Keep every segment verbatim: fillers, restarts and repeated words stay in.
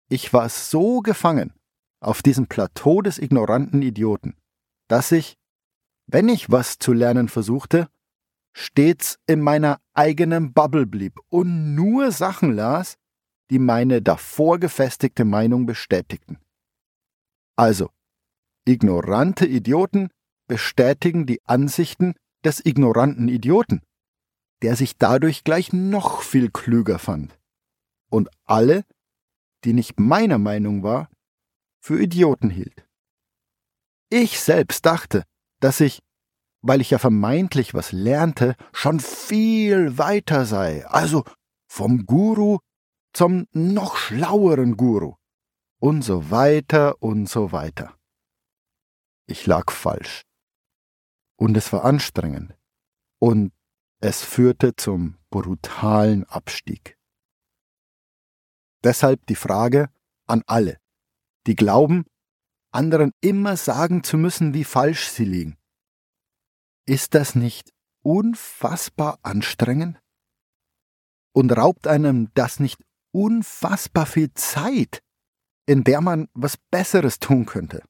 Ich war so gefangen auf diesem Plateau des ignoranten Idioten, dass ich, wenn ich was zu lernen versuchte, stets in meiner eigenen Bubble blieb und nur Sachen las, die meine davor gefestigte Meinung bestätigten. Also, ignorante Idioten bestätigen die Ansichten des ignoranten Idioten, der sich dadurch gleich noch viel klüger fand und alle, die nicht meiner Meinung war, für Idioten hielt. Ich selbst dachte, dass ich, weil ich ja vermeintlich was lernte, schon viel weiter sei, also vom Guru zum noch schlaueren Guru und so weiter und so weiter. Ich lag falsch. Und es war anstrengend. Und es führte zum brutalen Abstieg. Deshalb die Frage an alle, die glauben, anderen immer sagen zu müssen, wie falsch sie liegen. Ist das nicht unfassbar anstrengend? Und raubt einem das nicht unfassbar viel Zeit, in der man was Besseres tun könnte?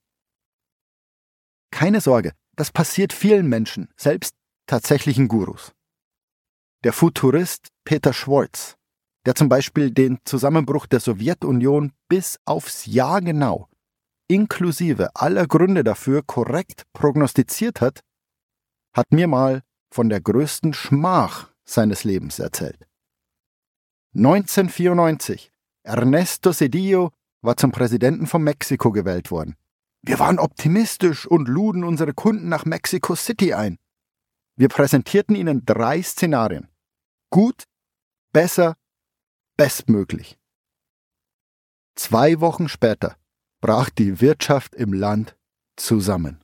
Keine Sorge, das passiert vielen Menschen, selbst tatsächlichen Gurus. Der Futurist Peter Schwartz, der zum Beispiel den Zusammenbruch der Sowjetunion bis aufs Jahr genau, inklusive aller Gründe dafür korrekt prognostiziert hat, hat mir mal von der größten Schmach seines Lebens erzählt. neunzehnhundertvierundneunzig, Ernesto Zedillo war zum Präsidenten von Mexiko gewählt worden. Wir waren optimistisch und luden unsere Kunden nach Mexico City ein. Wir präsentierten ihnen drei Szenarien. Gut, besser, bestmöglich. Zwei Wochen später brach die Wirtschaft im Land zusammen.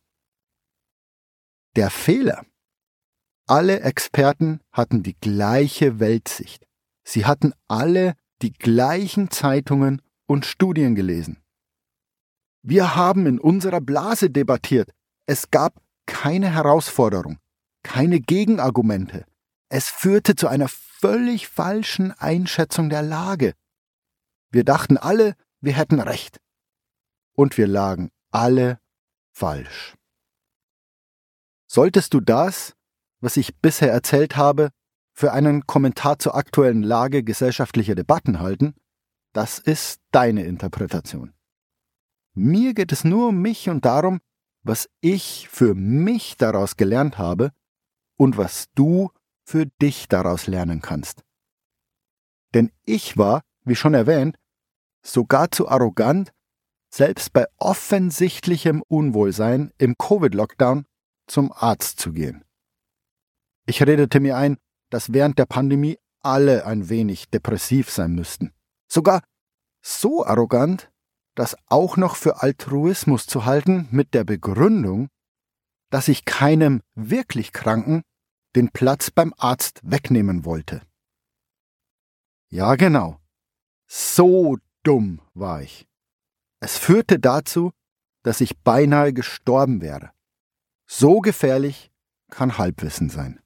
Der Fehler. Alle Experten hatten die gleiche Weltsicht. Sie hatten alle die gleichen Zeitungen und Studien gelesen. Wir haben in unserer Blase debattiert. Es gab keine Herausforderung, keine Gegenargumente. Es führte zu einer völlig falschen Einschätzung der Lage. Wir dachten alle, wir hätten recht. Und wir lagen alle falsch. Solltest du das, was ich bisher erzählt habe, für einen Kommentar zur aktuellen Lage gesellschaftlicher Debatten halten, das ist deine Interpretation. Mir geht es nur um mich und darum, was ich für mich daraus gelernt habe und was du für dich daraus lernen kannst. Denn ich war, wie schon erwähnt, sogar zu arrogant, selbst bei offensichtlichem Unwohlsein im Covid-Lockdown zum Arzt zu gehen. Ich redete mir ein, dass während der Pandemie alle ein wenig depressiv sein müssten. Sogar so arrogant, das auch noch für Altruismus zu halten, mit der Begründung, dass ich keinem wirklich Kranken den Platz beim Arzt wegnehmen wollte. Ja, genau. So dumm war ich. Es führte dazu, dass ich beinahe gestorben wäre. So gefährlich kann Halbwissen sein.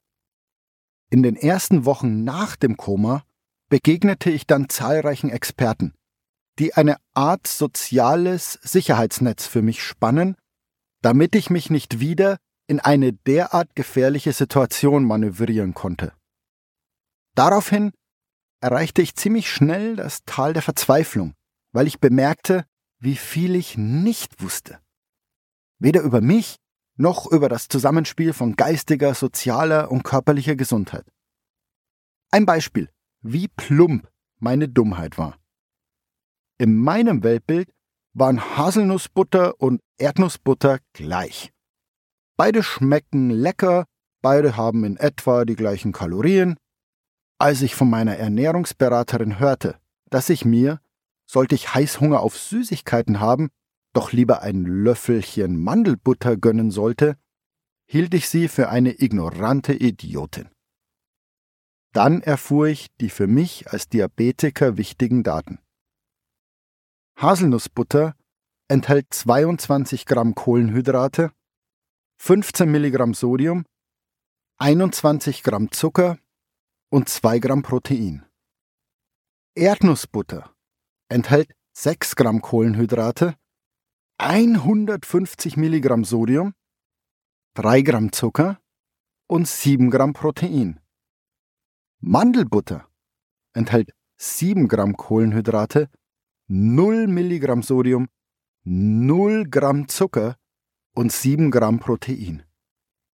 In den ersten Wochen nach dem Koma begegnete ich dann zahlreichen Experten, die eine Art soziales Sicherheitsnetz für mich spannen, damit ich mich nicht wieder in eine derart gefährliche Situation manövrieren konnte. Daraufhin erreichte ich ziemlich schnell das Tal der Verzweiflung, weil ich bemerkte, wie viel ich nicht wusste. Weder über mich noch über das Zusammenspiel von geistiger, sozialer und körperlicher Gesundheit. Ein Beispiel, wie plump meine Dummheit war. In meinem Weltbild waren Haselnussbutter und Erdnussbutter gleich. Beide schmecken lecker, beide haben in etwa die gleichen Kalorien. Als ich von meiner Ernährungsberaterin hörte, dass ich mir, sollte ich Heißhunger auf Süßigkeiten haben, doch lieber ein Löffelchen Mandelbutter gönnen sollte, hielt ich sie für eine ignorante Idiotin. Dann erfuhr ich die für mich als Diabetiker wichtigen Daten. Haselnussbutter enthält zweiundzwanzig Gramm Kohlenhydrate, fünfzehn Milligramm Sodium, einundzwanzig Gramm Zucker und zwei Gramm Protein. Erdnussbutter enthält sechs Gramm Kohlenhydrate, hundertfünfzig Milligramm Sodium, drei Gramm Zucker und sieben Gramm Protein. Mandelbutter enthält sieben Gramm Kohlenhydrate, null Milligramm Sodium, null Gramm Zucker und sieben Gramm Protein.